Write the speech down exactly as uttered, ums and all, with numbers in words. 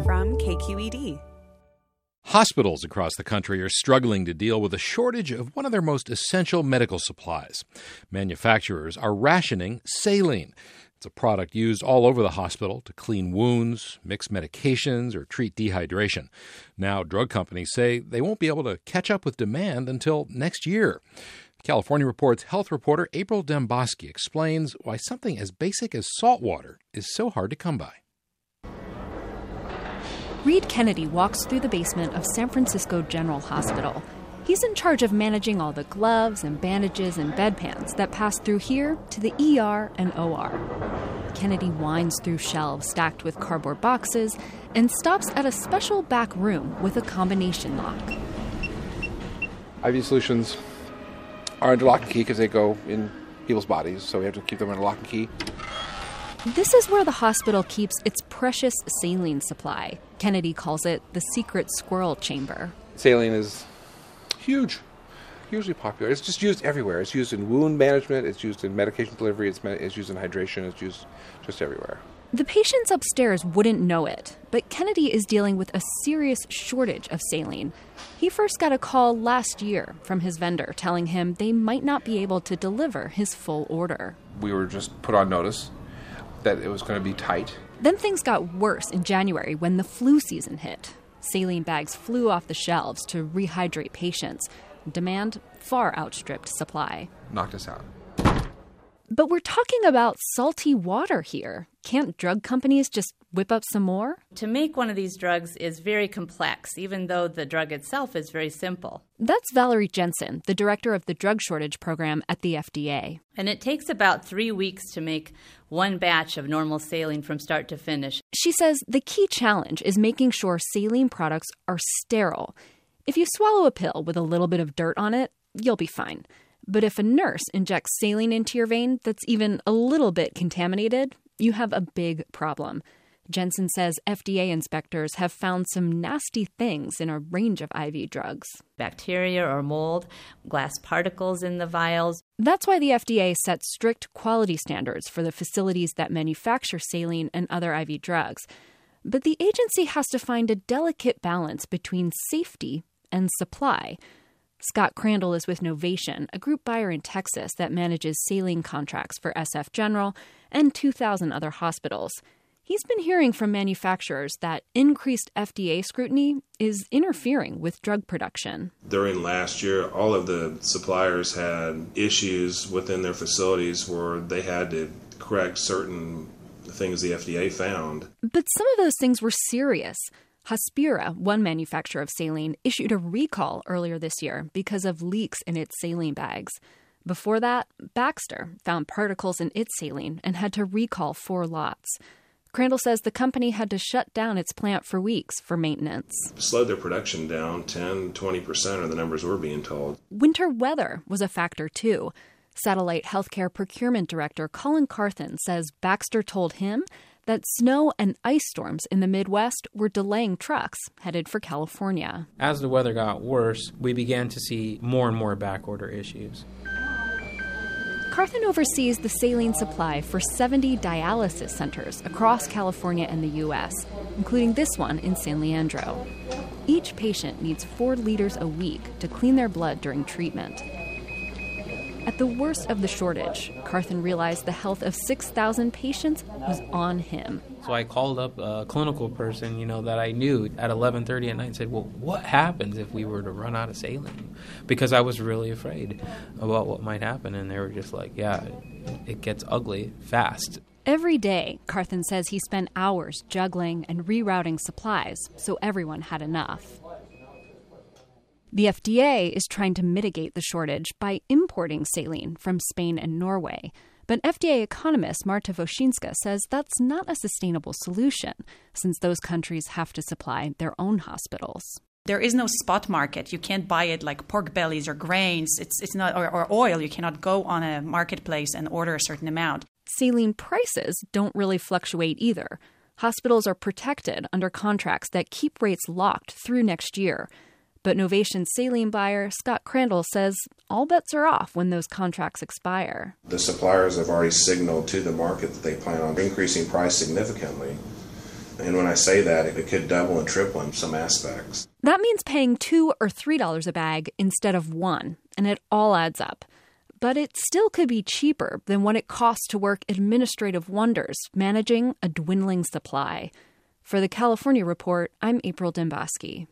from K Q E D. Hospitals across the country are struggling to deal with a shortage of one of their most essential medical supplies. Manufacturers are rationing saline. It's a product used all over the hospital to clean wounds, mix medications, or treat dehydration. Now, drug companies say they won't be able to catch up with demand until next year. California Report's health reporter April Demboski explains why something as basic as salt water is so hard to come by. Reed Kennedy walks through the basement of San Francisco General Hospital. He's in charge of managing all the gloves and bandages and bedpans that pass through here to the E R and O R. Kennedy winds through shelves stacked with cardboard boxes and stops at a special back room with a combination lock. I V solutions are under lock and key because they go in people's bodies, so we have to keep them under lock and key. This is where the hospital keeps its precious saline supply. Kennedy calls it the secret squirrel chamber. Saline is huge, hugely popular. It's just used everywhere. It's used in wound management, it's used in medication delivery, it's, med- it's used in hydration, it's used just everywhere. The patients upstairs wouldn't know it, but Kennedy is dealing with a serious shortage of saline. He first got a call last year from his vendor telling him they might not be able to deliver his full order. We were just put on notice that it was going to be tight. Then things got worse in January when the flu season hit. Saline bags flew off the shelves to rehydrate patients. Demand far outstripped supply. Knocked us out. But we're talking about salty water here. Can't drug companies just whip up some more? To make one of these drugs is very complex, even though the drug itself is very simple. That's Valerie Jensen, the director of the drug shortage program at the F D A. And it takes about three weeks to make one batch of normal saline from start to finish. She says the key challenge is making sure saline products are sterile. If you swallow a pill with a little bit of dirt on it, you'll be fine. But if a nurse injects saline into your vein that's even a little bit contaminated, you have a big problem. Jensen says F D A inspectors have found some nasty things in a range of I V drugs. Bacteria or mold, glass particles in the vials. That's why the F D A sets strict quality standards for the facilities that manufacture saline and other I V drugs. But the agency has to find a delicate balance between safety and supply. Scott Crandall is with Novation, a group buyer in Texas that manages saline contracts for S F General and two thousand other hospitals. He's been hearing from manufacturers that increased F D A scrutiny is interfering with drug production. During last year, all of the suppliers had issues within their facilities where they had to correct certain things the F D A found. But some of those things were serious. Hospira, one manufacturer of saline, issued a recall earlier this year because of leaks in its saline bags. Before that, Baxter found particles in its saline and had to recall four lots. Crandall says the company had to shut down its plant for weeks for maintenance. Slowed their production down ten, twenty percent are the numbers we're being told. Winter weather was a factor, too. Satellite Healthcare Procurement Director Colin Carthen says Baxter told him that snow and ice storms in the Midwest were delaying trucks headed for California. As the weather got worse, we began to see more and more backorder issues. Carthen oversees the saline supply for seventy dialysis centers across California and the U S, including this one in San Leandro. Each patient needs four liters a week to clean their blood during treatment. At the worst of the shortage, Carthen realized the health of six thousand patients was on him. So I called up a clinical person, you know, that I knew at eleven thirty at night and said, well, what happens if we were to run out of saline? Because I was really afraid about what might happen. And they were just like, yeah, it gets ugly fast. Every day, Carthen says he spent hours juggling and rerouting supplies so everyone had enough. The F D A is trying to mitigate the shortage by importing saline from Spain and Norway. But F D A economist Marta Voshinska says that's not a sustainable solution, since those countries have to supply their own hospitals. There is no spot market. You can't buy it like pork bellies or grains. It's it's not or, or oil. You cannot go on a marketplace and order a certain amount. Saline prices don't really fluctuate either. Hospitals are protected under contracts that keep rates locked through next year. But Novation saline buyer Scott Crandall says all bets are off when those contracts expire. The suppliers have already signaled to the market that they plan on increasing price significantly And when I say that, it could double and triple in some aspects. That means paying two or three dollars a bag instead of one, and it all adds up. But it still could be cheaper than what it costs to work administrative wonders managing a dwindling supply. For the California Report, I'm April Dembosky.